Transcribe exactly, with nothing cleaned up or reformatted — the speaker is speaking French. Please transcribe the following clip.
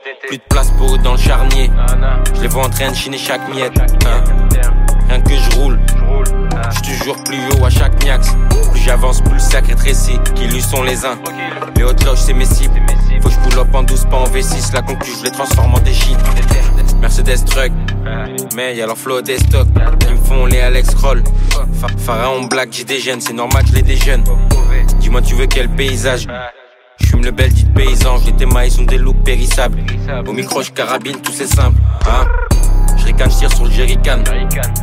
Plus de place pour eux dans le charnier. Je les vois en train de chiner chaque miette, hein. Rien que je roule, j'suis toujours plus haut à chaque miax. Plus j'avance, plus le sac rétrécit. Qui lui sont les uns, les hautes loges c'est mes cibles. Faut que je pull up en douce, pas en V six. La concu je les transforme en des shit. Mercedes truck, mais y'a leur flow des stocks. Ils me font les Alex Roll. Pharaon Black, j'y déjeune, c'est normal que je les déjeune. Dis-moi tu veux quel paysage. J'fume le bel dit paysan, j'ai tes mailles sont des looks périssables. Au micro je carabine, tout c'est simple, hein. J'ricane, j'tire sur le jerrycan.